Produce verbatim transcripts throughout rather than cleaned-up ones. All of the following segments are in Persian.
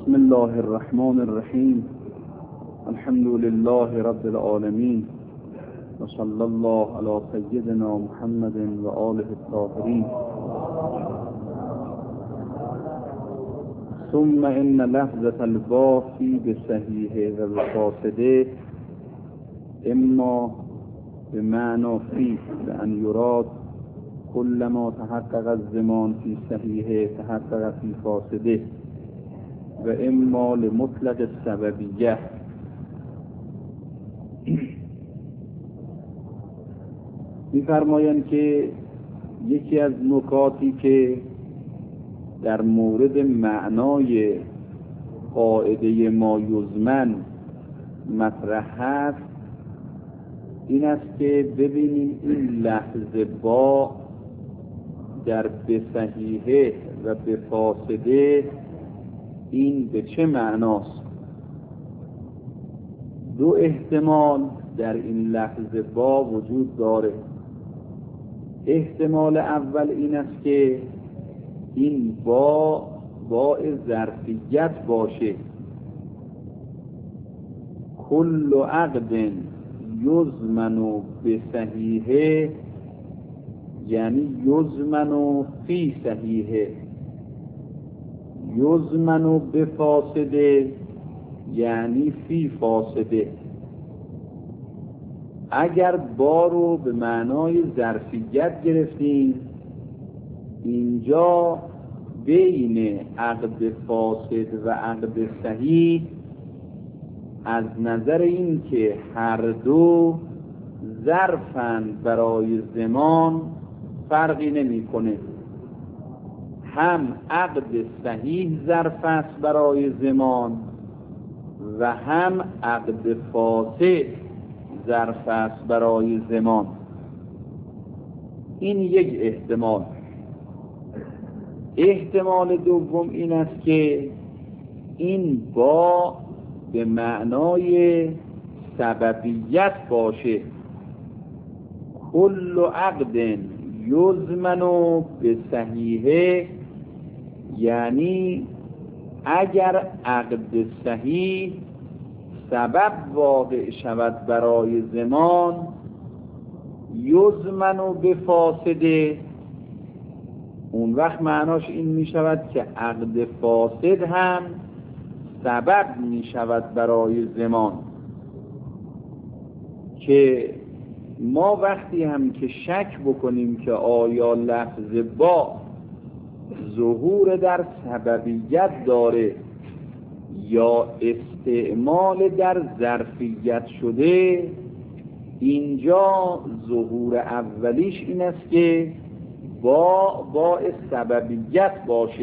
بسم الله الرحمن الرحیم. الحمد لله رب العالمین و صلی الله علی سیدنا محمد و آله الطاهرین. ثم ان لفظة الباقی بصحیح و بفاسده اما بمعنى فی بأن یراد كل ما تحقق الزمان فی صحیح تحقق فی فاسده و اما لمطلق السببیه. می‌فرمایند که یکی از نکاتی که در مورد معنای قاعده ما یزمن مطرح هست این است که ببینیم این لفظ با در به صحیحه و به فاسده این به چه معناست. دو احتمال در این لفظ با وجود داره. احتمال اول این است که این با با ظرفیت باشه. کل عقد یضمن به صحیحه یعنی یضمن فی صحیحه، یضمن به فاسده یعنی فی فاسده. اگر با رو به معنای ظرفیت گرفتیم اینجا بین عقد فاسد و عقد صحیح از نظر این که هر دو ظرفند برای زمان فرقی نمی کنه. هم عقد صحیح ظرف است برای زمان و هم عقد فاسد ظرف است برای زمان. این یک احتمال. احتمال دوم این است که این با به معنای سببیت باشه. کل عقد یضمن به صحیحه یعنی اگر عقد صحیح سبب واقع شود برای زمان، یضمن به فاسده، اون وقت معناش این می شود که عقد فاسد هم سبب می شود برای زمان. که ما وقتی هم که شک بکنیم که آیا لفظ با ظهور در سببیت داره یا استعمال در ظرفیت شده، اینجا ظهور اولیش این است که با با سببیت باشه.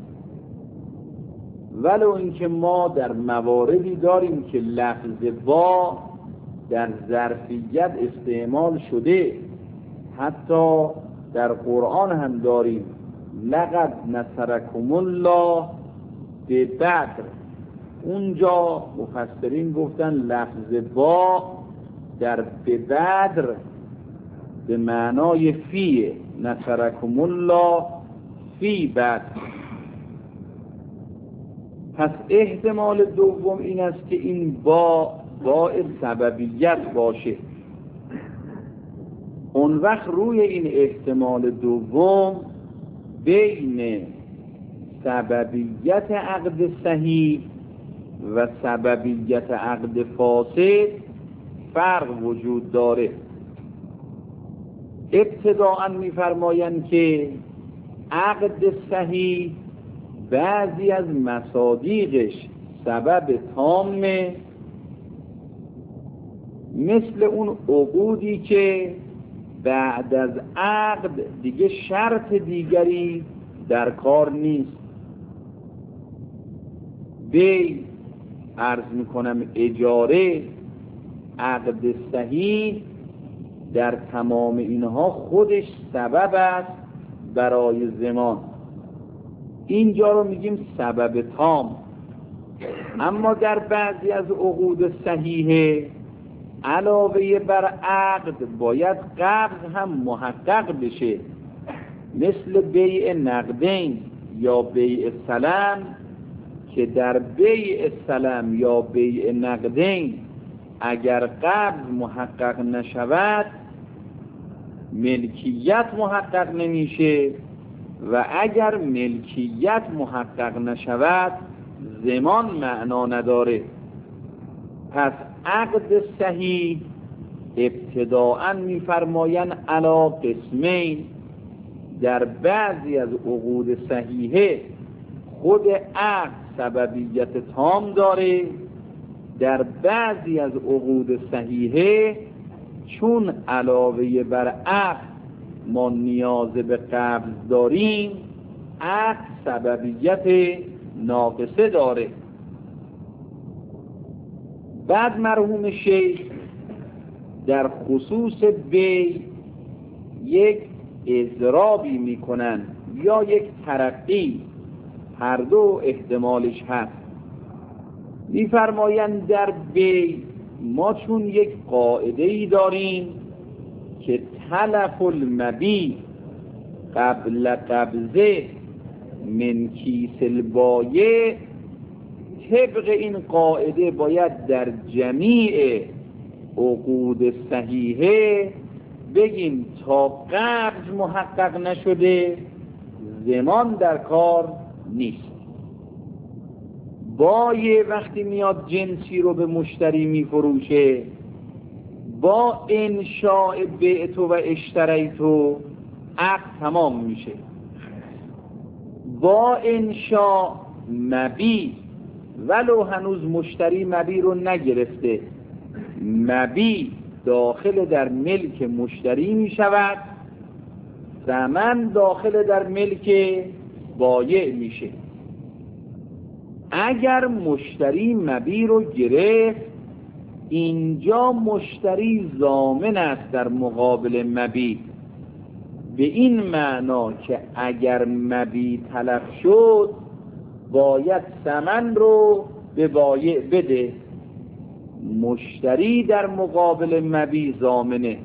ولو اینکه ما در مواردی داریم که لفظ با در ظرفیت استعمال شده، حتی در قرآن هم داریم لقد نصرکم الله به بدر. اونجا مفسرین گفتن لفظ با در به بدر به معنای فیه، نصرکم الله فی بدر. پس احتمال دوم این است که این با با سببیت باشه. اون وقت روی این احتمال دوم بین سببیت عقد صحیح و سببیت عقد فاسد فرق وجود داره. ابتداءً می‌فرمایند که عقد صحیح بعضی از مصادیقش سبب تامه، مثل اون عقودی که بعد از عقد دیگه شرط دیگری در کار نیست. بی عرض میکنم اجاره، عقد صحیح در تمام اینها خودش سبب است برای زمان. اینجا رو میگیم سبب تام. اما در بعضی از عقود صحیحه علاوه بر عقد باید قبض هم محقق بشه، مثل بیع نقدین یا بیع سلم که در بیع سلم یا بیع نقدین اگر قبض محقق نشود ملکیت محقق نمیشه و اگر ملکیت محقق نشود ضمان معنا نداره. پس عقد صحیح ابتداءً می‌فرمایند علی قسمین، در بعضی از عقود صحیحه خود عقد سببیت تام داره، در بعضی از عقود صحیحه چون علاوه بر عقد ما نیاز به قبض داریم عقد سببیت ناقصه داره. بعد مرحوم شیخ در خصوص بیع یک اضرابی میکنن یا یک ترقی، هر دو احتمالش هست. میفرمایند در بیع ما چون یک قاعده ای داریم که تلف المبیع قبل قبضه من کیس البایع، طبق این قاعده باید در جمیع عقود صحیحه بگیم تا قبض محقق نشده ضمان در کار نیست. بایع وقتی میاد جنسی رو به مشتری میفروشه با انشاء بعتو و اشتریتو عقد تمام میشه. با انشاء مبیع ولو هنوز مشتری مبیع رو نگرفته، مبیع داخل در ملک مشتری می شود، ثمن داخل در ملک بایع میشه. اگر مشتری مبیع رو گرفت اینجا مشتری ضامن است در مقابل مبیع، به این معنا که اگر مبیع تلف شد باید ثمن رو به بایع بده. مشتری در مقابل مبیع ضامنه.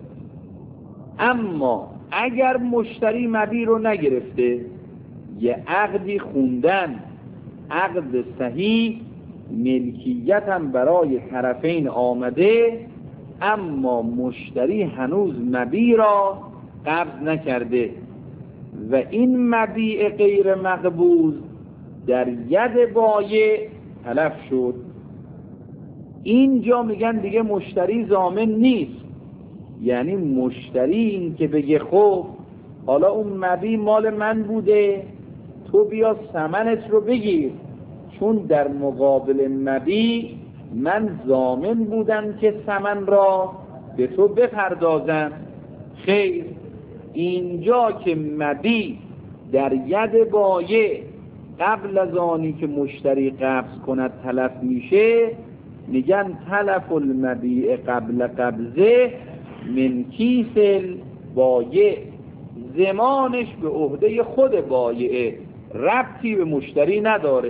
اما اگر مشتری مبیع رو نگرفته، یه عقدی خوندن، عقد صحیح، ملکیت هم برای طرفین آمده، اما مشتری هنوز مبیع را قبض نکرده و این مبیع غیر مقبوض در ید بایع تلف شد. اینجا میگن دیگه مشتری ضامن نیست، یعنی مشتری این که بگه خب حالا اون مبیع مال من بوده تو بیا ثمنت رو بگیر، چون در مقابل مبیع من ضامن بودم که ثمن را به تو بپردازم. خیر، اینجا که مبیع در ید بایع قبل از آنی که مشتری قبض کند تلف میشه، میگن تلف المبیع قبل قبضه من کیس البایع، ضمانش به عهده خود بایعه، ربطی به مشتری نداره.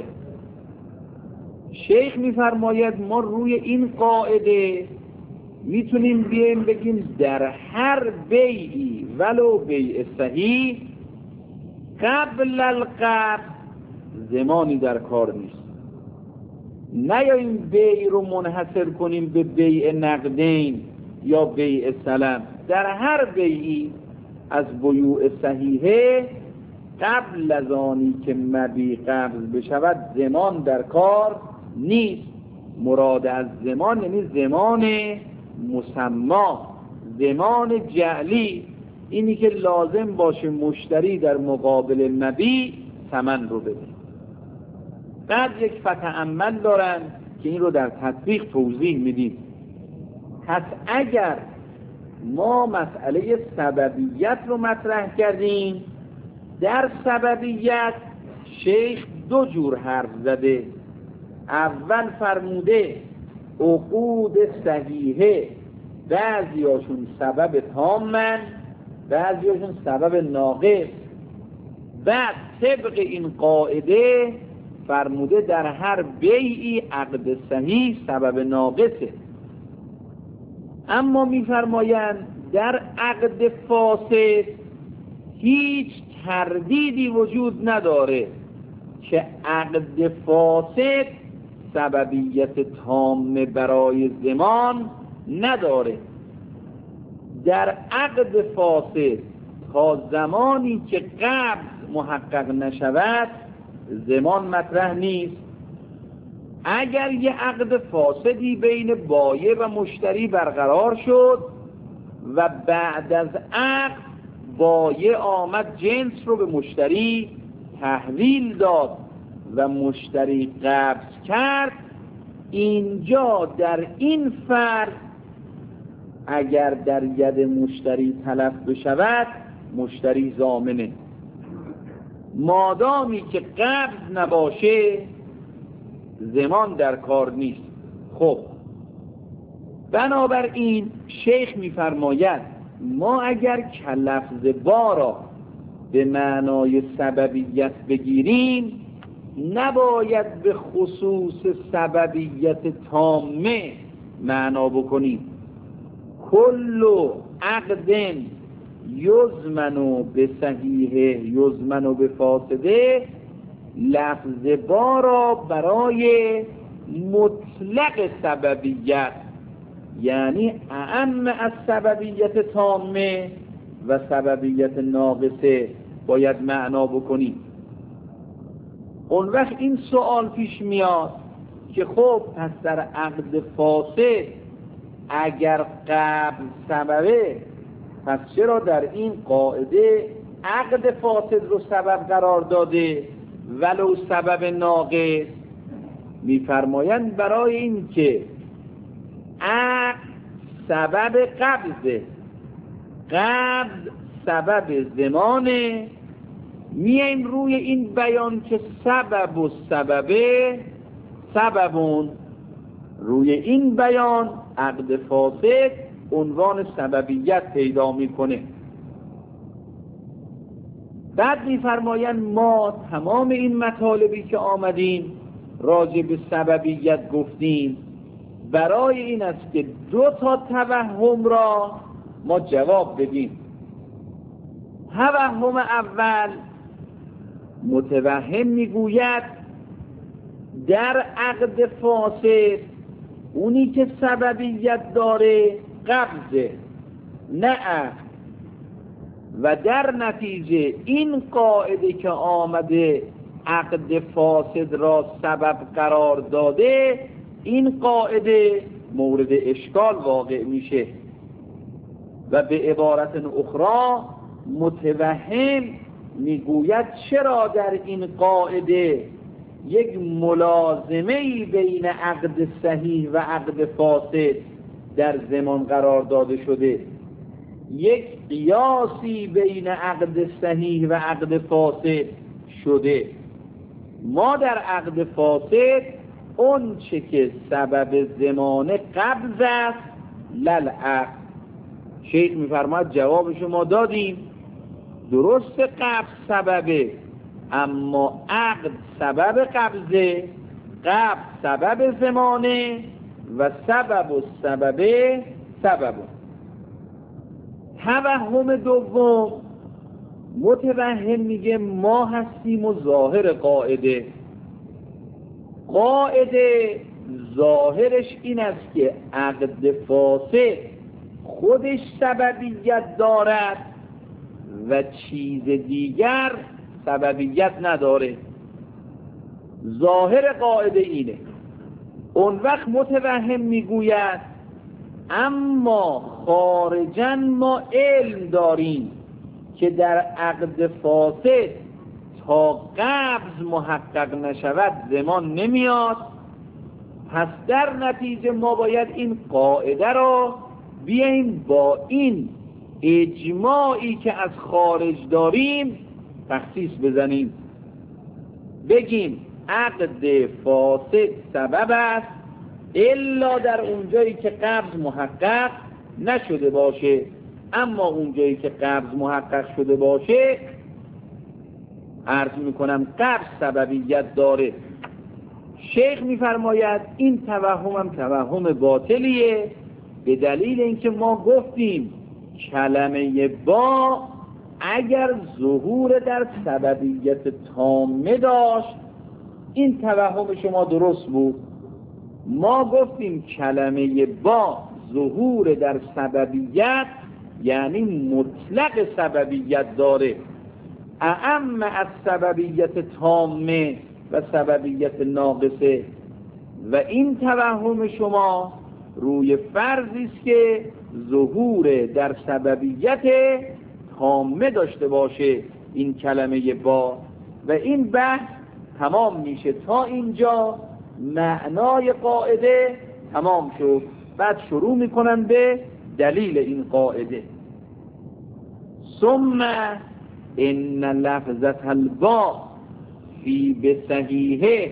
شیخ میفرماید ما روی این قاعده میتونیم بیایم بگیم در هر بیعی ولو بیع صحیح قبل القبض ضمانی در کار نیست. نیاییم بیع رو منحصر کنیم به بیع نقدین یا بیع سلم. در هر بیعی از بیوع صحیحه قبل از آنی که مبیع قبض بشود ضمان در کار نیست. مراد از ضمان یعنی ضمان مسما، ضمان جعلی، اینی که لازم باشه مشتری در مقابل مبیع ثمن رو بده. بعد یک فتعمل دارن که این رو در تطبیق توضیح میدیم. پس اگر ما مسئله سببیت رو مطرح کردیم، در سببیت شیخ دو جور حرف زده. اول فرموده عقود صحیحه بعضیاشون سبب تامن، بعضیاشون سبب ناقص. بعد طبق این قاعده فرموده در هر بیعی عقد صحیح سبب ناقصه. اما میفرمایند در عقد فاسد هیچ تردیدی وجود نداره که عقد فاسد سببیت تامه برای زمان نداره. در عقد فاسد تا زمانی که قبض محقق نشود زمان مطرح نیست. اگر یه عقد فاسدی بین بایع و مشتری برقرار شد و بعد از عقد بایع آمد جنس رو به مشتری تحویل داد و مشتری قبض کرد، اینجا در این فرض اگر در ید مشتری تلف بشود مشتری ضامنه. مادامی که قبض نباشه زمان در کار نیست. خب بنابراین شیخ میفرماید ما اگر که لفظ با را به معنای سببیت بگیریم نباید به خصوص سببیت تامه معنا بکنیم. کل عقد یضمن به صحیح یضمن به فاسده، لفظ با را برای مطلق سببیت یعنی اعم از سببیت تامه و سببیت ناقصه باید معنا بکنیم. اون وقت این سوال پیش میاد که خب پس در عقد فاسد اگر قبل سببه پس چرا در این قاعده عقد فاسد رو سبب قرار داده ولو سبب ناقص؟ میفرمایند برای این که عقد سبب قبضه، قبض سبب زمانه. میایم روی این بیان که سبب و سببه سببون، روی این بیان عقد فاسد عنوان سببیت پیدا میکنه. بعد میفرمایند ما تمام این مطالبی که آمدیم راجع به سببیت گفتیم برای این است که دو تا توهم را ما جواب بدیم. توهم اول، متوهم میگوید در عقد فاسد اونی که سببیت داره قبضه نه عقد، و در نتیجه این قاعده که آمده عقد فاسد را سبب قرار داده، این قاعده مورد اشکال واقع میشه و به عبارت اخرى متوهم میگوید چرا در این قاعده یک ملازمه‌ای بین عقد صحیح و عقد فاسد در زمان قرار داده شده، یک قیاسی بین عقد صحیح و عقد فاسد شده. ما در عقد فاسد اون چه که سبب زمانه قبض است للعقد. شیخ میفرماید جواب شما دادیم، درست قبض سببه اما عقد سبب قبضه، قبض سبب زمانه و سبب و سببه سبب. توهم دوم، متوهم میگه ما هستیم و ظاهر قاعده. قاعده ظاهرش این است که عقد فاسد خودش سببیت دارد و چیز دیگر سببیت نداره. ظاهر قاعده اینه. اون وقت متوهم میگوید اما خارجاً ما علم داریم که در عقد فاسد تا قبض محقق نشود زمان نمیاد، پس در نتیجه ما باید این قاعده را بیاییم با این اجماعی که از خارج داریم تخصیص بزنیم، بگیم عقد فاسد سبب است الا در اونجایی که قبض محقق نشده باشه، اما اونجایی که قبض محقق شده باشه عرض میکنم قبض سببیت داره. شیخ میفرماید این توهم هم توهم باطلیه، به دلیل اینکه ما گفتیم کلمه با اگر ظهور در سببیت تامه داشت این توهم شما درست بود. ما گفتیم کلمه با ظهور در سببیت یعنی مطلق سببیت داره، اعم از سببیت تامه و سببیت ناقصه. و این توهم شما روی فرضی است که ظهور در سببیت تامه داشته باشه این کلمه با. و این بحث تمام میشه. تا اینجا معنای قاعده تمام شد. بعد شروع میکنن به دلیل این قاعده. ثم ان لفظة البا فی بصحیحه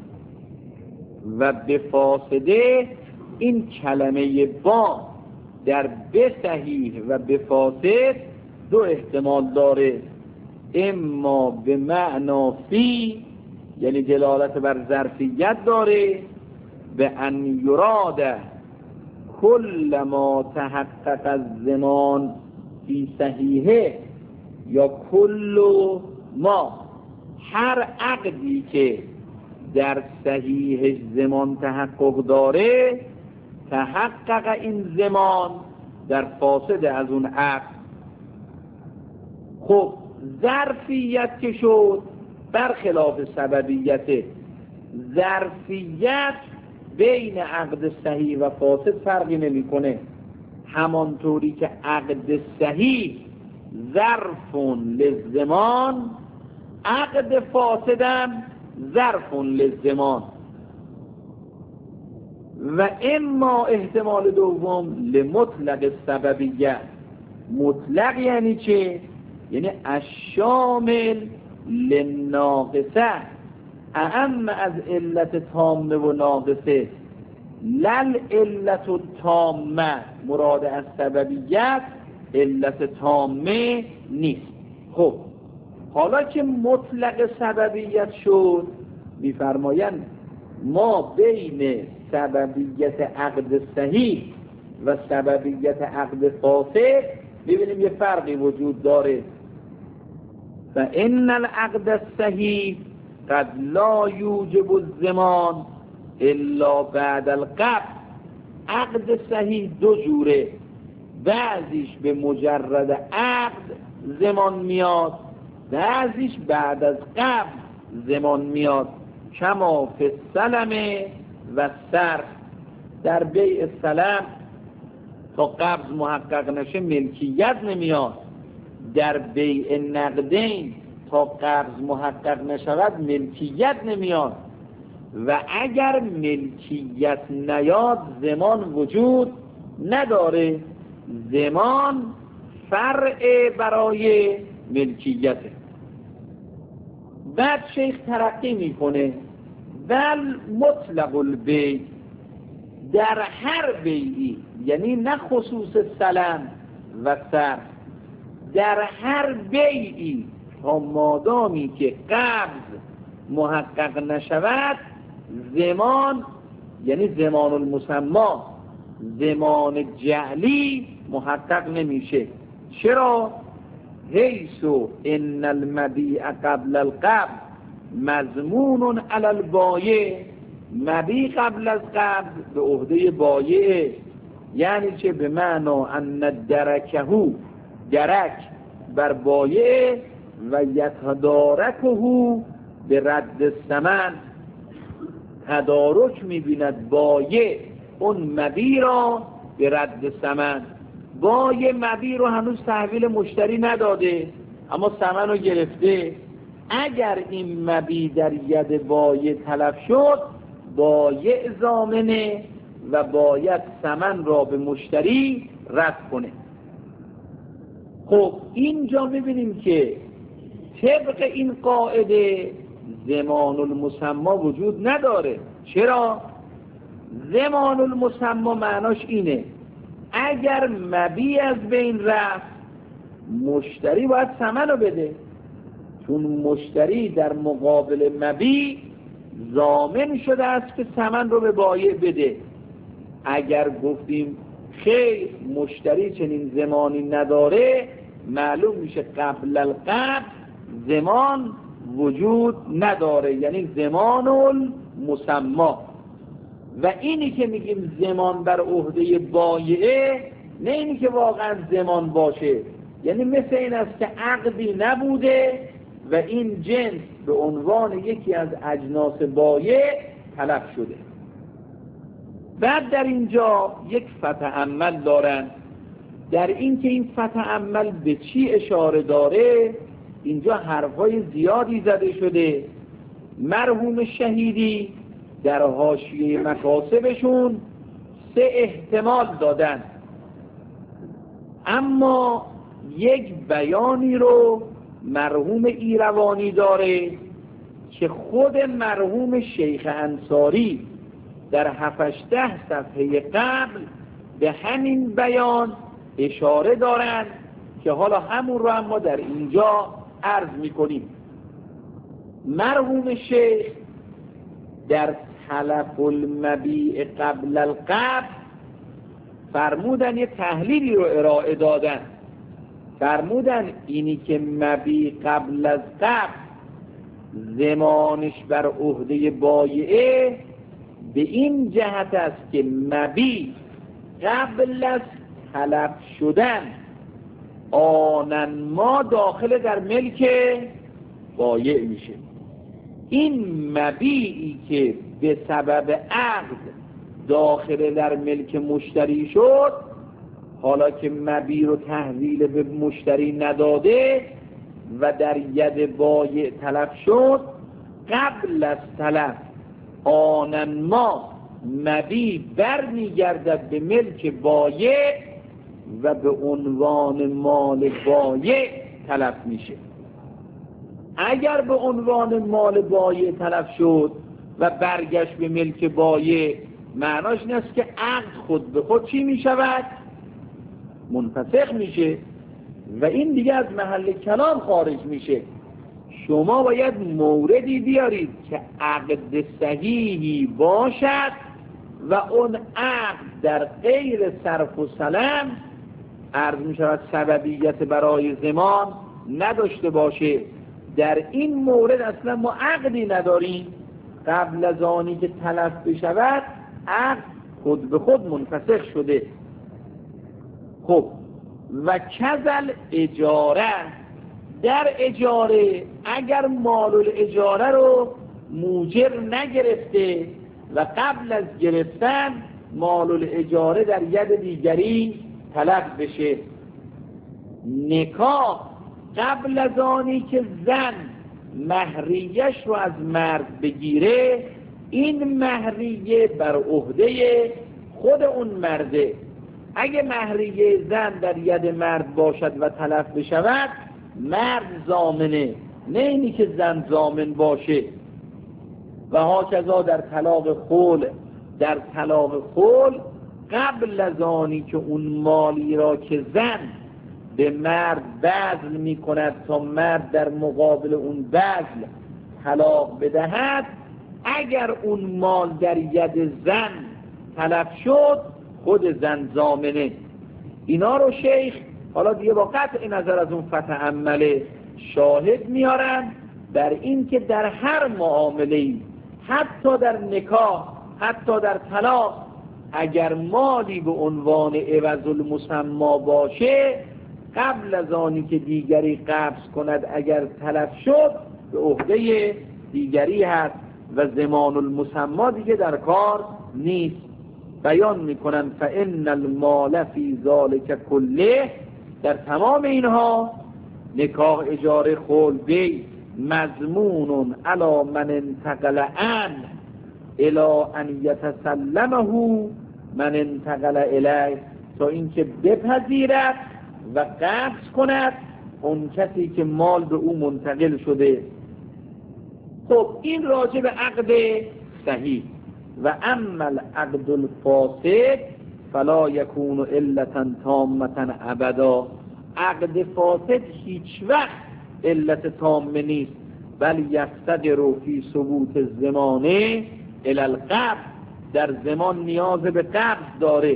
و بفاسده، این کلمه با در بصحیح و بفاسد دو احتمال داره. اما به معنا فی یعنی دلالت بر ظرفیت داره، به ان یراد کل ما تحقق الزمان فی صحیحه، یا کل ما هر عقدی که در صحیح زمان تحقق داره، تحقق این زمان در فاسد از اون عقد. خب ظرفیت که شد برخلاف سببیت. ظرفیت بین عقد صحیح و فاسد فرقی نمیکنه، همانطوری که عقد صحیح ظرف للزمان، عقد فاسدم ظرف للزمان. و اما احتمال دوم لمطلق سببیت. مطلق یعنی چه؟ یعنی الشامل للناقصه، اعم از علت تامه و ناقصه. لل علت تامه، مراد از سببیت علت تامه نیست. خب حالا که مطلق سببیت شد، میفرمایند ما بین سببیت عقد صحیح و سببیت عقد فاسد ببینیم یه فرقی وجود داره. فإن العقد الصحیح قد لا یوجب الزمان الا بعد القبض. عقد صحیح دو جوره، بعضیش به مجرد عقد زمان میاد، بعضیش بعد از قبض زمان میاد. کما فی السلم و صرف، در بیع سلم تا قبض محقق نشه ملکیت نمیاد، در بیع نقدین تا قبض محقق نشود ملکیت نمیاد. و اگر ملکیت نیاد زمان وجود نداره، زمان فرع برای ملکیته. بعد شیخ ترقی میکنه، بل مطلق البیع، در هر بیعی، یعنی نه خصوص سلم و صرف، در هر بیعی تا مادامی که قبض محقق نشود، زمان یعنی زمان المسما، زمان جعلی محقق نمیشه. چرا؟ حیث ان المبیع قبل القبض مضمون علی البایع، مبیع قبل از قبض به عهده بایع. یعنی چه؟ به معنا ان درکهو، درک بر بایع، و یتدارکهو به رد الثمن، تدارک میبیند بایع اون مبیع را به رد ثمن. بایع مبیع رو هنوز تحویل مشتری نداده اما ثمن رو گرفته. اگر این مبیع در ید بایع تلف شد، بایع ضامنه و باید ثمن را به مشتری رد کنه. خب اینجا میبینیم که طبق این قاعده زمان المسما وجود نداره. چرا؟ زمان المسما معناش اینه اگر مبیع از بین رفت، مشتری باید ثمن رو بده، چون مشتری در مقابل مبیع ضامن شده است که ثمن رو به بایع بده. اگر گفتیم خیر مشتری چنین زمانی نداره، معلوم میشه قبل القبض زمان وجود نداره، یعنی زمان المسما. و اینی که میگیم زمان بر عهده بایعه، نه اینی که واقعا زمان باشه، یعنی مثل این است که عقدی نبوده و این جنس به عنوان یکی از اجناس بایع تلف شده. بعد در اینجا یک فتعمل دارن، در این که این فتعمل به چی اشاره داره. اینجا حرفای زیادی زده شده. مرحوم شهیدی در حاشیه مکاسبشون سه احتمال دادن، اما یک بیانی رو مرحوم ایروانی داره که خود مرحوم شیخ انصاری در هفتش ده صفحه قبل به همین بیان اشاره دارند که حالا همون رو هم ما در اینجا عرض میکنیم. مرحوم شیخ در تلف المبیع قبل القبض فرمودن، یه تحلیلی رو ارائه دادن، فرمودن اینی که مبیع قبل از قبض زمانش بر عهده بایعه به این جهت است که مبیع قبل از تلف شدن آنن ما داخل در ملک بایع میشه. این مبیعی که به سبب عقد داخل در ملک مشتری شد، حالا که مبیع رو تحویل به مشتری نداده و در ید بایع تلف شد، قبل از تلف آنن ما مبیع بر میگردد به ملک بایع و به عنوان مال بایع تلف میشه. اگر به عنوان مال بایع تلف شد و برگشت به ملک بایع، معناش این است که عقد خود به خود چی میشود؟ منفسخ میشه و این دیگه از محل کلام خارج میشه. شما باید موردی بیارید که عقد صحیحی باشد و اون عقد در غیر صرف و سلم عرض میشود سببیت برای زمان نداشته باشه. در این مورد اصلا ما عقدی نداریم، قبل از آنی که تلف بشود عقد خود به خود منفسخ شده. خب و کذل اجاره، در اجاره اگر مال الاجاره رو موجر نگرفته و قبل از گرفتن مال الاجاره در ید دیگری تلف بشه، نکاح قبل از آنی که زن مهریش رو از مرد بگیره، این مهریه بر عهده خود اون مرده. اگه مهریه زن در ید مرد باشد و تلف بشود، مرد ضامنه، نه اینی که زن ضامن باشه. و هاکذا در طلاق خلع، در طلاق خلع قبل از آنی که اون مالی را که زن به مرد بذل می کند تا مرد در مقابل اون بذل طلاق بدهد، اگر اون مال در ید زن تلف شد خود زن ضامنه. اینا رو شیخ حالا دیگه با قطع نظر از اون فتعمل شاهد میارن بر این که در هر معامله‌ای، حتی در نکاح، حتی در طلاق، اگر مالی به عنوان عوض المسما باشه، قبل از آنی که دیگری قبض کند اگر تلف شد به عهده دیگری هست و زمان المسما دیگه در کار نیست. بیان میکنن فإن المال فی ذلک کله، در تمام اینها نکاح، اجاره، خلع، بیع مضمون علی من انتقل عن الی ان یتسلمه من انتقل الیه، تا اینکه بپذیرد و قبض کند اون کسی که مال به او منتقل شده. خب این راجع به عقد صحیح. و اما العقد الفاسد فلا یکون علتا تامتا ابدا، عقد فاسد هیچ وقت علت تامه نیست، بل یفتقر فی ثبوت زمانه الی القبض، در زمان نیاز به قبض داره.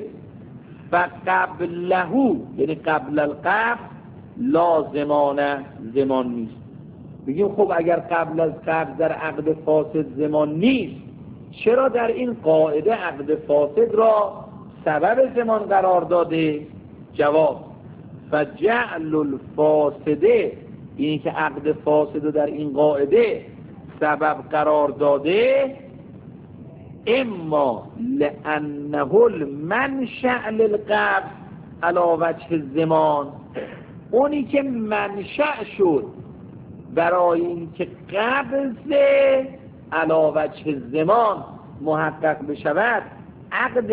فقبله، یعنی قبل القبض لا زمان، زمان نیست. بگیم خب اگر قبل از قبض در عقد فاسد زمان نیست، چرا در این قاعده عقد فاسد را سبب زمان قرار داده؟ جواب: فجعل الفاسده، این که عقد فاسد رو در این قاعده سبب قرار داده، اما لانه المنشأ للقبض علی وجه الزمان، اونی که منشأ شد برای این که قبض علی وجه الزمان محقق بشود، عقد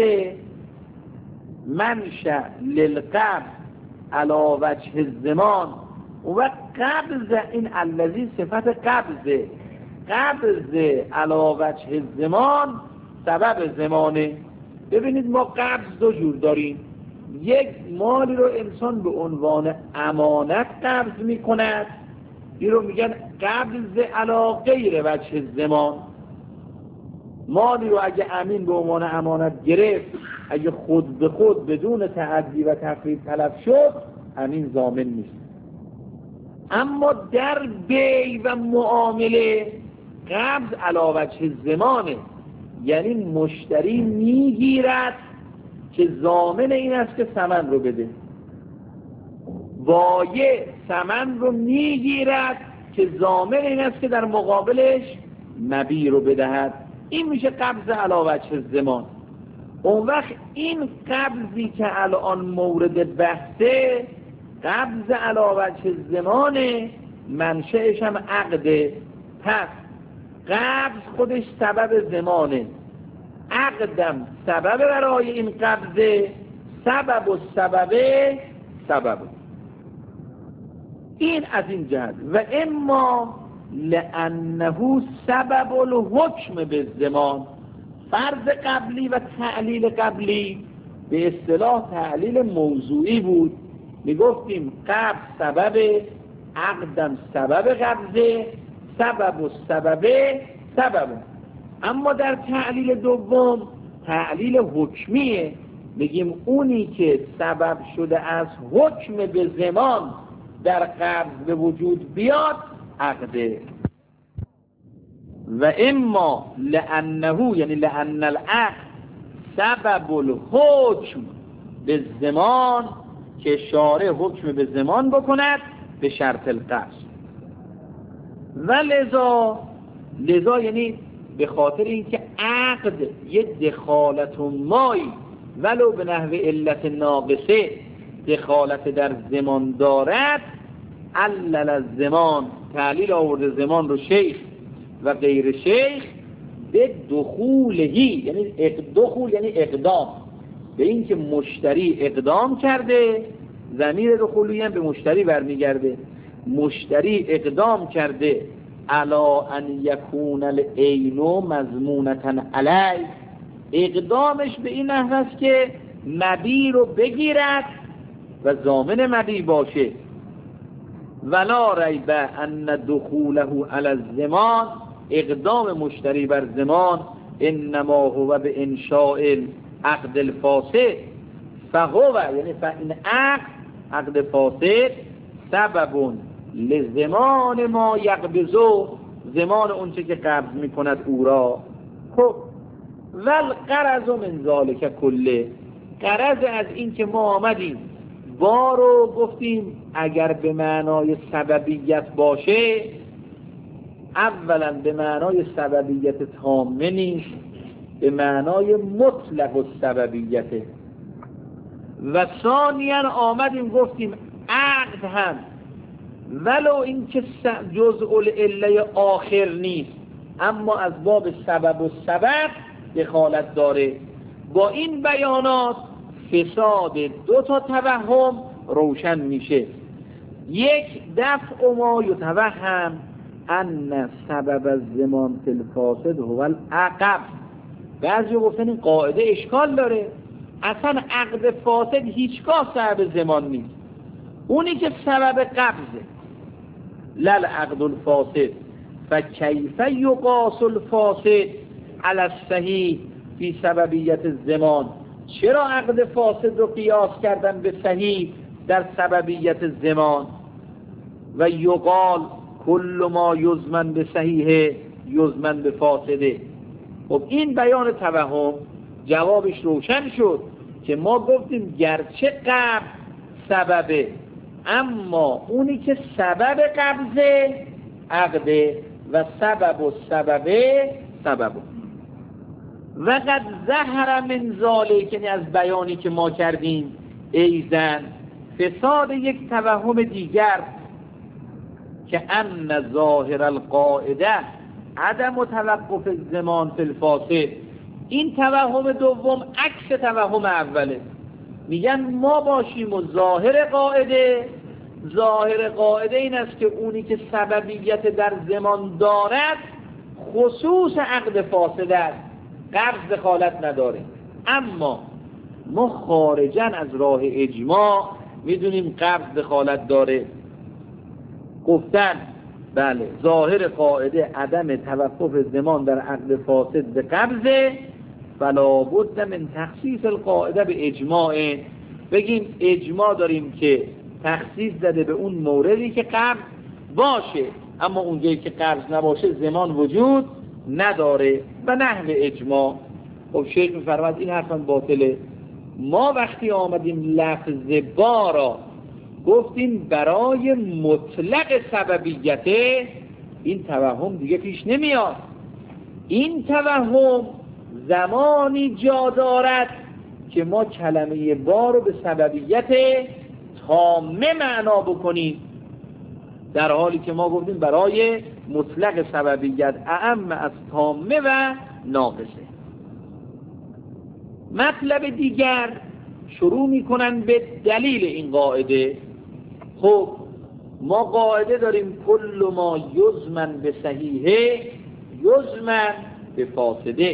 منشأ للقبض علی وجه الزمان و قبض، این الذی صفت قبض، قبض علی وجه الزمان سبب زمانه. ببینید ما قبض دو جور داریم، یک مالی رو انسان به عنوان امانت قبض می کند، این رو میگن قبض علی غیر وجه الزمان. مالی رو اگه امین به عنوان امانت گرفت، اگه خود به خود بدون تعدی و تفرید تلف شد، امین ضامن نیست. اما در بیع و معامله قبض علی وجه الزمانه، یعنی مشتری میگیرد که ضامن این است که ثمن رو بده، بایع ثمن رو میگیرد که ضامن این است که در مقابلش مبیع رو بدهد. این میشه قبض علی وجه الزمان. اون وقت این قبضی که الان مورد بحثه، قبض علی وجه الزمان، منشأش هم عقده. پس قبض خودش سبب زمانه، عقدم سبب برای این قبضه، سبب و سبب سبب. این از این جهت. و اما لانه سبب الحکم به زمان، فرض قبلی و تعلیل قبلی به اصطلاح تعلیل موضوعی بود. میگفتیم قبض سبب، عقدم سبب قبضه، سبب و سبب سبب. اما در تعلیل دوم تعلیل حکمیه، میگیم اونی که سبب شده از حکم به زمان در قبض به وجود بیاد عقده. و اما لانه، یعنی لان العقد سبب الحکم به زمان، که شارع حکم به زمان بکند به شرط القبض. و لذا لذا یعنی به خاطر اینکه عقد یه دخالت و مای ولو به نحو علت ناقصه دخالت در زمان دارد، علل الزمان، تعلیل آورده زمان رو شیخ و غیر شیخ به دخولهی، یعنی دخول یعنی اقدام، به این که مشتری اقدام کرده، ضمیر دخولی هم به مشتری برمیگرده، مشتری اقدام کرده علا ان یکون العین مضمونة علی، اقدامش به این نحو است که مبیع رو بگیرد و ضامن مبیع باشه. ولا ریب ان دخوله علی الزمان، اقدام مشتری بر زمان انما هو به انشاء عقد الفاسد، فهو یعنی فإن عقد عقد فاسد سبب لزمان ما یقبضو، زمان اونچه که قبض میکند او را. خب والغرض من ذلک کله، غرض از این که ما آمدیم با رو گفتیم اگر به معنای سببیت باشه، اولا به معنای سببیت تامه نیست، به معنای مطلق السببیته. و ثانیا آمدیم گفتیم عقد هم ولو این که جزء العله آخر نیست، اما از باب سبب و سبب دخالت داره. با این بیانات فساد دو تا توهم روشن میشه. یک، دفع ما یتوهم ان سبب الزمان فی الفاسد هو العقب. بعضی گفتن این قاعده اشکال داره، اصلا عقد فاسد هیچگاه سبب زمان نیست، اونی که سبب قبضه. لل عقد الفاسد فکیف یقاس الفاسد علی الصحیح فی سببیت الزمان، چرا عقد فاسد رو قیاس کردن به صحیح در سببیت زمان؟ و یقال کل ما یزمن به صحیحه یزمن به فاسده. خب این بیان توهم جوابش روشن شد که ما گفتیم گرچه قبض سببه، اما اونی که سبب قبضه عقده و سبب و سببه سببه. و قد ظهر من ذالک، یعنی از بیانی که ما کردیم، ایزن فساد یک توهم دیگر که ان ظاهر القاعده عدم توقف الزمان فی الفاسد. این توهم دوم عکس توهم اوله. میگن ما باشیم و ظاهر قاعده، ظاهر قاعده این است که اونی که سببیت در زمان دارد خصوص عقد فاسد است، قبض دخالت نداره. اما ما خارجاً از راه اجماع میدونیم قبض دخالت داره. گفتن بله ظاهر قاعده عدم توقف زمان در عقد فاسد به قبضه، فلا بد من تخصیص القاعده به اجماع. بگیم اجماع داریم که تخصیص زده به اون موردی که قبض باشه، اما اونجایی که قبض نباشه زمان وجود نداره و نحو اجماع. خب شیخ می‌فرماید این حرفاً باطله. ما وقتی آمدیم لفظ بارا گفتیم برای مطلق سببیت، این توهم دیگه پیش نمیاد. این توهم زمانی جا دارد که ما کلمه بار رو به سببیت تامه معنا بکنیم، در حالی که ما گفتیم برای مطلق سببیت اعم از تامه و ناقصه. مطلب دیگر شروع میکنن به دلیل این قاعده. خب ما قاعده داریم کل ما یزمن به صحیحه یزمن به فاسده.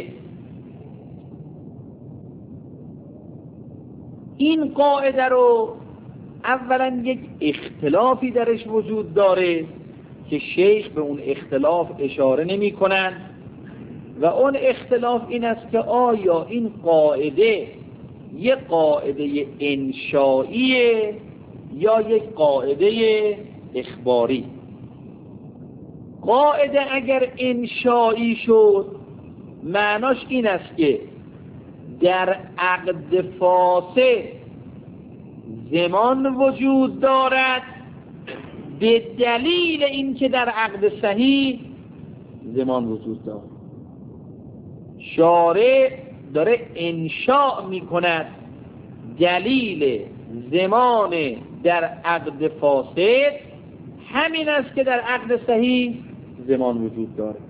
این قاعده رو اولا یک اختلافی درش وجود داره که شیخ به اون اختلاف اشاره نمی کنن و اون اختلاف این است که آیا این قاعده یک قاعده انشائیه یا یک قاعده اخباری. قاعده اگر انشائی شد معناش این است که در عقد فاسد زمان وجود دارد به دلیل اینکه در عقد صحیح زمان وجود دارد. شارع داره انشاء می کند دلیل زمان در عقد فاسد همین است که در عقد صحیح زمان وجود داره.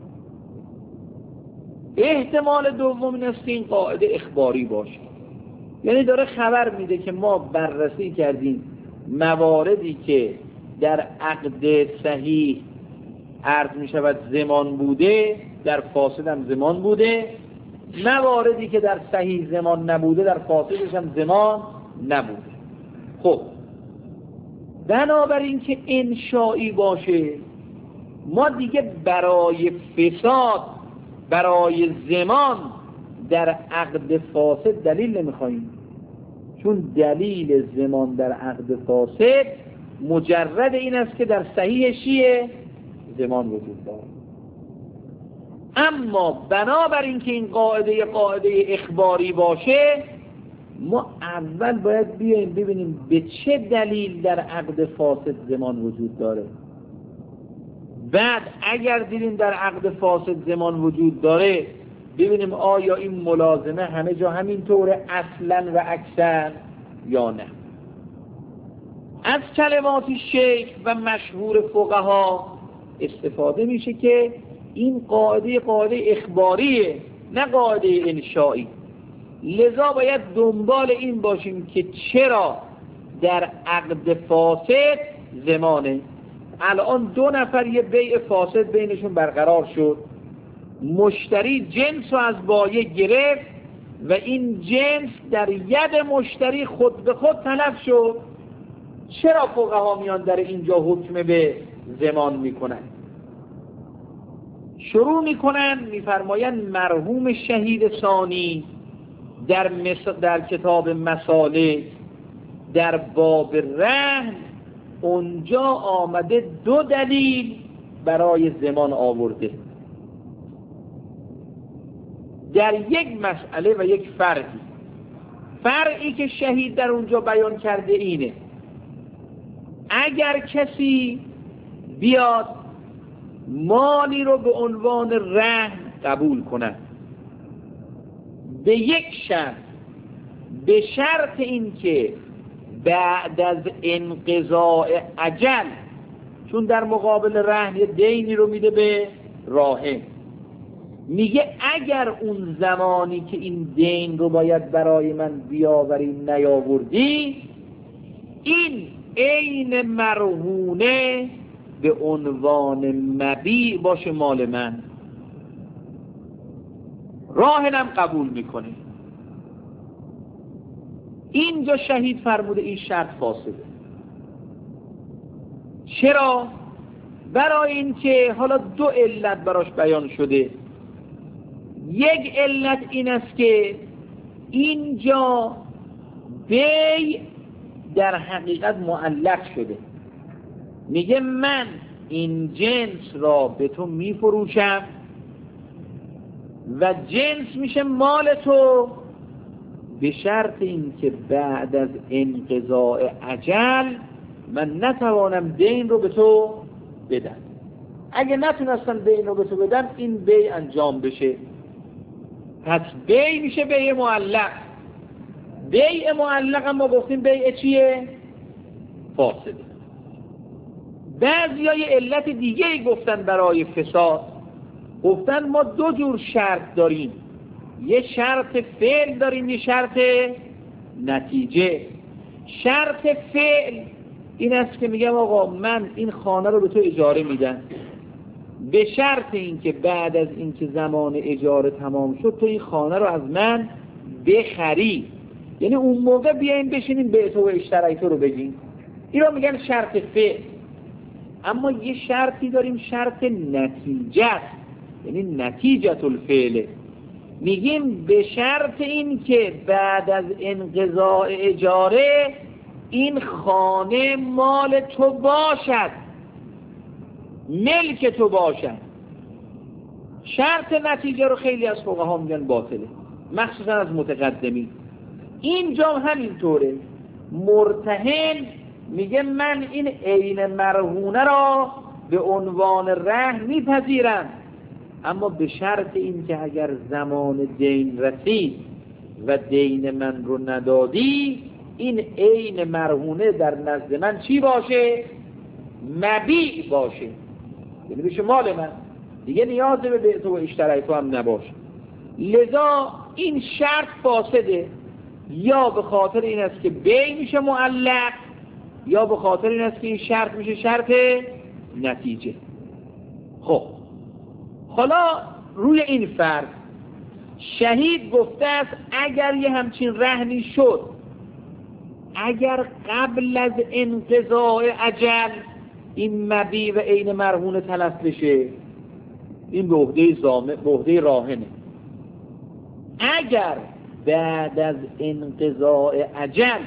احتمال دوم این است که این قاعده اخباری باشه، یعنی داره خبر میده که ما بررسی کردیم مواردی که در عقد صحیح عرض می شود زمان بوده، در فاسد هم زمان بوده، مواردی که در صحیح زمان نبوده در فاسدش هم زمان نبوده. خب بنابراین که انشائی باشه ما دیگه برای فساد برای زمان در عقد فاسد دلیل نمیخواییم، چون دلیل زمان در عقد فاسد مجرد این است که در صحیح چیه؟ زمان وجود داره. اما بنابراین که این قاعده قاعده اخباری باشه ما اول باید بیاییم ببینیم به چه دلیل در عقد فاسد زمان وجود داره. بعد اگر دیدیم در عقد فاسد زمان وجود داره ببینیم آیا این ملازمه همه جا همین طوره اصلا و اکثر یا نه. از کلمات شیخ و مشهور فقها استفاده میشه که این قاعده قاعده اخباریه نه قاعده انشائی. لذا باید دنبال این باشیم که چرا در عقد فاسد زمانه. الان دو نفر یه بیع فاسد بینشون برقرار شد، مشتری جنس رو از بایع گرفت و این جنس در ید مشتری خود به خود تلف شد. چرا فقها میان در اینجا حکم به زمان میکنن؟ شروع میکنن میفرمایند مرحوم شهید ثانی در, مس... در کتاب مسالک در باب رهن اونجا آمده دو دلیل برای زمان آورده. در یک مسئله و یک فرعی فرعی که شهید در اونجا بیان کرده اینه: اگر کسی بیاد مالی رو به عنوان رهن قبول کنه به یک شرط، به شرط این که بعد از انقضاء اجل، چون در مقابل رهن یه دینی رو میده به راهن، میگه اگر اون زمانی که این دین رو باید برای من بیاوری نیاوردی، این عین مرهونه به عنوان مبیع باشه مال من، راهنم قبول میکنه. اینجا شهید فرموده این شرط فاسده. چرا؟ برای اینکه حالا دو علت براش بیان شده. یک علت این است که اینجا بیع در حقیقت معلق شده. میگه من این جنس را به تو میفروشم و جنس میشه مال تو، به شرط این که بعد از انقضاء اجل من نتوانم دین رو به تو بدم. اگه نتونستم دین رو به تو بدم این بیع انجام بشه. پس بیع میشه بیع معلق. بیع معلق هم ما گفتیم بیع چیه؟ فاسده. بعضی های علت دیگه گفتن برای فساد. گفتن ما دو جور شرط داریم، یه شرط فعل داریم، یه شرط نتیجه. شرط فعل این است که میگم آقا من این خانه رو به تو اجاره میدم به شرط اینکه بعد از اینکه زمان اجاره تمام شد تو این خانه رو از من بخری، یعنی اون موقع بیاین بشینیم به تو و اشترای تو رو بگیم. این رو میگن شرط فعل. اما یه شرطی داریم شرط نتیجه، یعنی نتیجه الفعل. میگیم به شرط این که بعد از انقضاء اجاره این خانه مال تو باشد، ملک تو باشد. شرط نتیجه رو خیلی از فقها میگن باطله، مخصوصا از متقدمین. اینجا همینطوره. مرتهن میگه من این عین مرهونه را به عنوان رهن میپذیرم، اما به شرط این که اگر زمان دین رسید و دین من رو ندادی این عین مرهونه در نزد من چی باشه؟ مبیع باشه، یعنی بشه مال من، دیگه نیاز به بیع تو و اشترای تو هم نباشه. لذا این شرط فاسده، یا به خاطر این است که بیع میشه معلق، یا به خاطر این است که این شرط میشه شرط نتیجه. خب حالا روی این فرض شهید گفته است اگر یه همچین رهنی شد، اگر قبل از انقضاء اجل این مبیع و عین مرهونه تلف بشه، این به عهده زامن، به عهده راهنه. اگر بعد از انقضاء اجل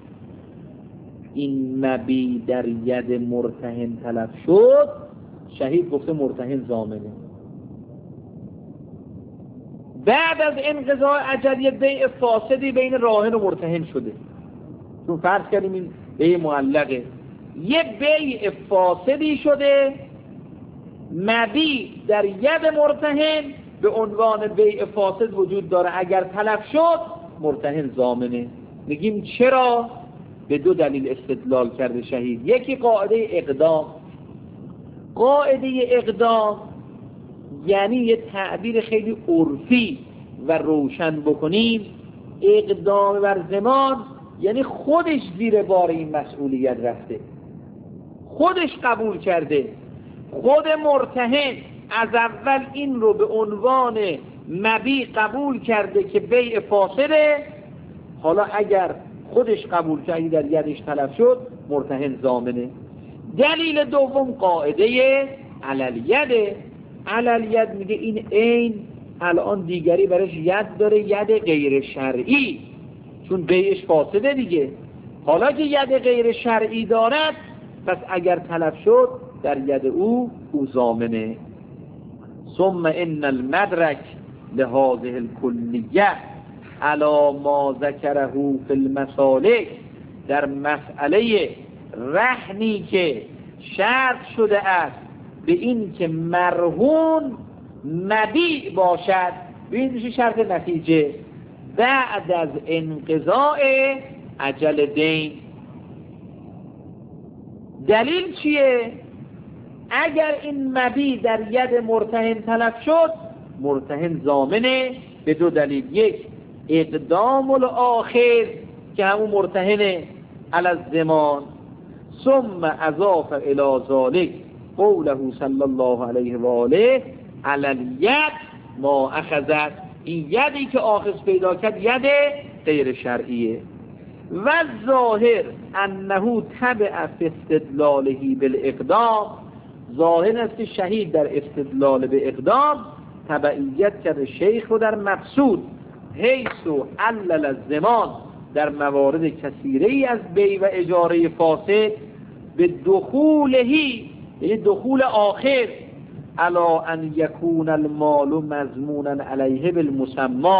این مبیع در ید مرتهن تلف شد، شهید گفته مرتهن ضامنه. بعد از انقضاء اجل یه بیع فاسدی بین راهن و مرتهن شده، چون فرض کردیم این بیع معلقه، یه بیع فاسدی شده، مبیع در ید مرتهن به عنوان بیع فاسد وجود داره، اگر تلف شد مرتهن ضامنه. میگیم چرا؟ به دو دلیل استدلال کرده شهید. یکی قاعده اقدام. قاعده اقدام یعنی یه تعبیر خیلی عرفی و روشن بکنیم، اقدام بر زمان یعنی خودش زیر بار این مسئولیت رفته، خودش قبول کرده. خود مرتهن از اول این رو به عنوان مبیع قبول کرده که بیع فاسده، حالا اگر خودش قبول کردی در یدش تلف شد مرتهن ضامنه. دلیل دوم قاعده علالید. علالید میگه این عین الان دیگری برش ید داره، ید غیر شرعی، چون بیعش فاسده دیگه. حالا که ید غیر شرعی دارد پس اگر تلف شد در ید او او زامنه. ثم ان المدرک لهذه الکلیه علی ما ذکره فی المسالک، در مسئله رهنی که شرط شده است به این که مرهون مبیع باشد، به این میشه شرط نتیجه بعد از انقضاء اجل دین. دلیل چیه؟ اگر این مبیع در ید مرتهن تلف شد، مرتهن ضامنه به دو دلیل: یک، اقدام الاخر که همون مرتهنه علی الضمان، ثم اضاف الی ذلک قوله صلی الله علیه و آله علی الید ما اخذت، این یدی که آخذ پیدا کرد ید غیر شرعیه. و ظاهر انه تبع فی استدلاله بالاقدام، ظاهر است که شهید در استدلال به اقدام تبعیت کرده شیخ رو در مقصود، حیث علل الضمان، در موارد کثیره از بیع و اجاره فاسد به دخولهی، یعنی دخول آخر، علا ان یکون المال مضمونا علیه بالمسمى،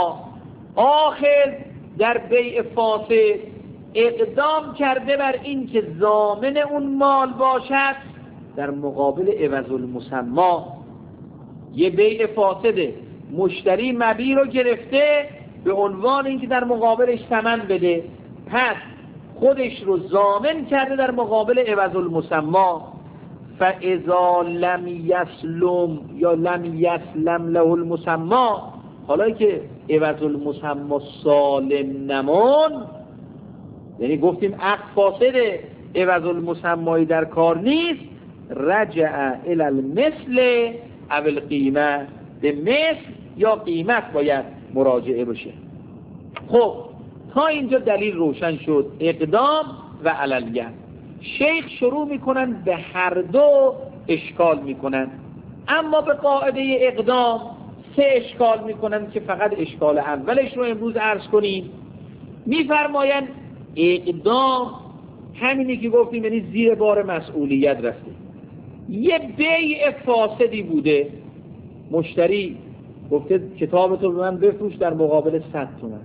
آخر در بیع فاسد اقدام کرده بر این که ضامن اون مال باشد در مقابل عوض المسمى. یه بیع فاسده، مشتری مبیع رو گرفته به عنوان اینکه در مقابلش ثمن بده، پس خودش رو ضامن کرده در مقابل عوض المسمى. فاذا لم یسلم یا لم یسلم له المسمى، حالا که عوض المسمى سالم نمون، یعنی گفتیم عقد فاسده، عوض المسمى در کار نیست، رجع الی المثل او القیمه، به مثل یا قیمت باید مراجعه بشه. خب تا اینجا دلیل روشن شد، اقدام و علیه. شیخ شروع میکنن به هر دو اشکال میکنن، اما به قاعده اقدام سه اشکال میکنن که فقط اشکال اولش رو امروز عرض کنیم. میفرماین اقدام همینی که گفتیم، یعنی زیر بار مسئولیت رفته. یه بیع فاسدی بوده، مشتری گفته کتابتو به من بفروش در مقابل صد تومن.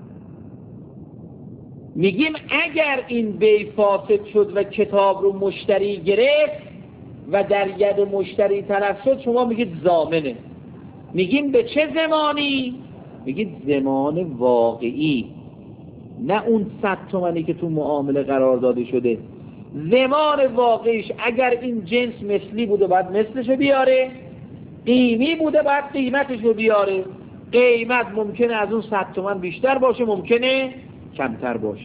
میگیم اگر این بیع فاسد شد و کتاب رو مشتری گرفت و در ید مشتری تلف شد، شما میگید ضامنه. میگیم به چه زمانی؟ میگید زمان واقعی، نه اون صد تومنی که تو معامله قرار داده شده. زمان واقعیش اگر این جنس مثلی بوده باید مثلشو بیاره، قیمی بوده باید قیمتشو بیاره. قیمت ممکنه از اون صد تومن بیشتر باشه، ممکنه کمتر باشه.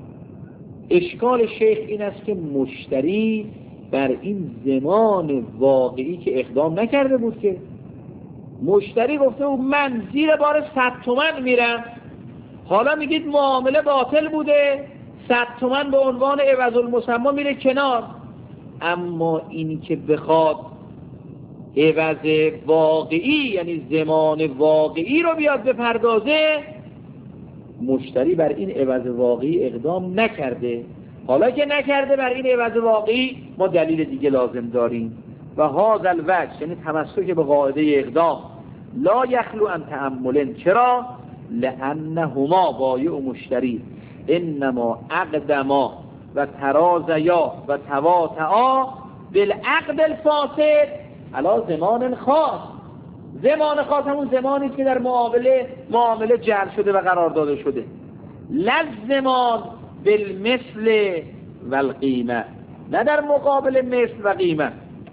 اشکال شیخ این است که مشتری بر این زمان واقعی که اقدام نکرده بود، که مشتری گفته بود من زیر بار صد تومن میرم، حالا میگید معامله باطل بوده، صد تومن به عنوان عوض المسمى میره کنار. اما این که بخواد عوض واقعی، یعنی زمان واقعی رو بیاد بپردازه، مشتری بر این عوض واقعی اقدام نکرده. حالا که نکرده بر این عوض واقعی، ما دلیل دیگه لازم داریم. و هذا الوجه، یعنی تمسک به قاعده اقدام، لا یخلو ان تأمل. چرا؟ لانهما بایع و مشتری انما اقدما و ترازیا و تواطعا بالعقد الفاسد علی زمان خاص. زمان خاص همون زمانی که در معامله معامله جعل شده و قرار داده شده. لزمان بالمثل و القیمه، نه در مقابل مثل و قیمه.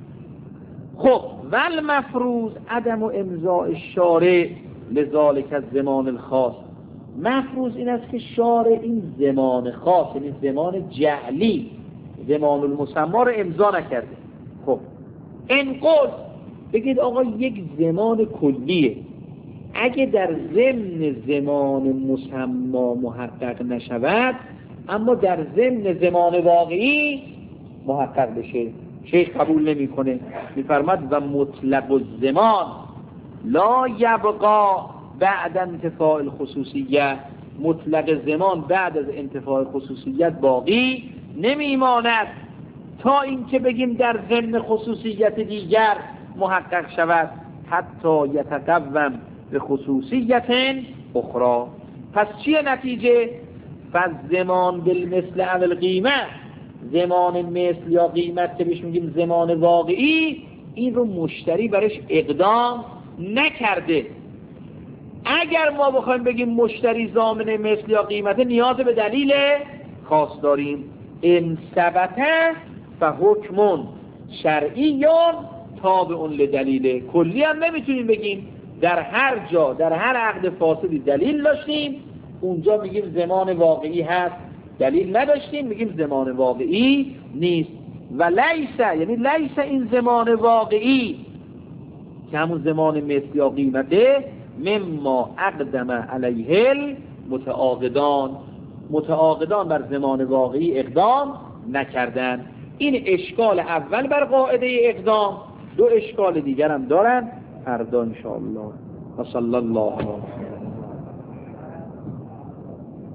خب والمفروض عدم امضاء الشارع لذالک الزمان الخاص. مفروض این است که شارع این زمان خاص، یعنی زمان جعلی، زمان المسمى رو امضا نکرده. خب انقل بگید آقا یک زمان کلیه، اگه در ضمن زمان مسمى محقق نشود، اما در ضمن زمان واقعی محقق بشه، شیخ قبول نمی کنه. میفرماد و مطلق الزمان لا یبقا بعد انتفاع الخصوصیت. مطلق زمان بعد از انتفاع خصوصیت باقی نمیماند، تا اینکه بگیم در ضمن خصوصیت دیگر محقق شود حتی یتقوم به خصوصیت اخرى. پس چیه نتیجه؟ فالزمان بالمثل او القیمه، زمان مثل یا قیمت که بهش میگیم زمان واقعی، این رو مشتری برش اقدام نکرده. اگر ما بخوایم بگیم مشتری ضامن مثل یا قیمت، نیاز به دلیل خاص داریم. ان ثبت فحکم شرعی تابع لدلیل. کلی هم نمیتونیم بگیم در هر جا در هر عقد فاسدی دلیل داشتیم اونجا میگیم زمان واقعی هست، دلیل نداشتیم میگیم زمان واقعی نیست. و لیس، یعنی لیس این زمان واقعی که همون زمان مثل یا قیمته، مما اقدم علیه المتعاقدان، متعاقدان بر زمان واقعی اقدام نکردن. این اشکال اول بر قاعده اقدام. دو اشکال دیگر هم دارن فردا ان شاء الله. و صلی الله علیه